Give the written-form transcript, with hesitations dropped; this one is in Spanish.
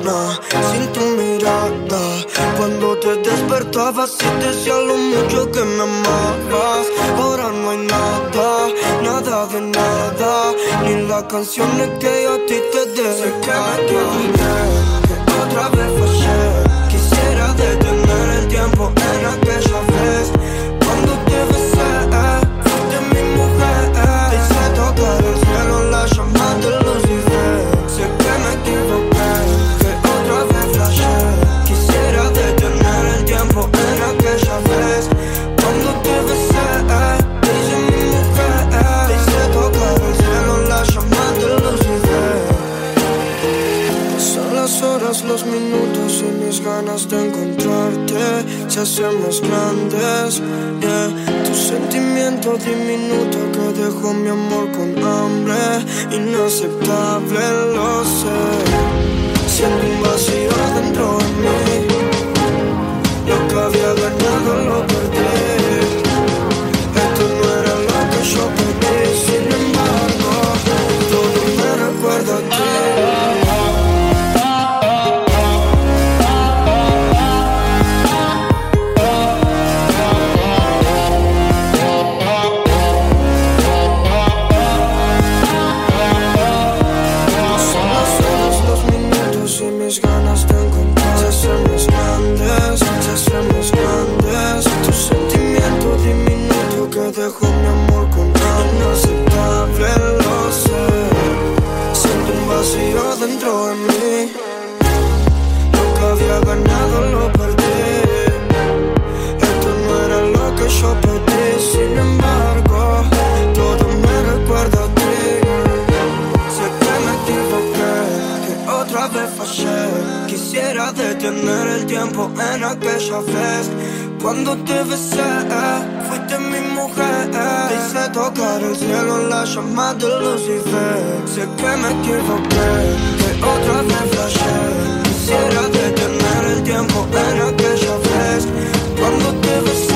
mañana sin tu mirada. Cuando te despertabas y decía lo mucho que me amabas. Ahora no hay nada, nada de nada, ni las canciones que yo a ti te dejé. Sé que me equivoqué, que otra vez fallé. Quisiera detener el tiempo en aquella vez. Cuando te besé, fuiste mi mujer. Te hice tocar el cielo, la llama de Lucifer. Sé que me equivoqué, que otra vez flashé. Quisiera detener el tiempo en aquella vez. Cuando te besé, te hice mi mujer. Te hice tocar el cielo, la llama de Lucifer. Pasan las horas, los minutos y mis ganas de encontrarte se hacen más grandes, yeah. Tu sentimiento diminuto que dejó mi amor con hambre, inaceptable, lo sé. Siento un vacío dentro de mí. Lo que había ganado lo perdí. Esto no era lo que yo pedí. Sin embargo, todo me recuerda a ti. Mis ganas de encontrar se hacen más grandes, se hacen más grandes. Tu sentimiento diminuto que dejó mi amor con inaceptable, lo sé. Siento un vacío dentro de mí. Lo que había ganado lo perdí. Esto no era lo que yo pedí. Sin embargo, todo me recuerda a ti. Sé que me equivoqué, otra vez fallé. Quisiera detener el tiempo en aquella vez. Cuando te besé, fuiste mi mujer. Te hice tocar el cielo, la llama de Lucifer. Sé que me equivoqué, que otra vez fallé. Quisiera detener el tiempo en aquella vez. Cuando te besé,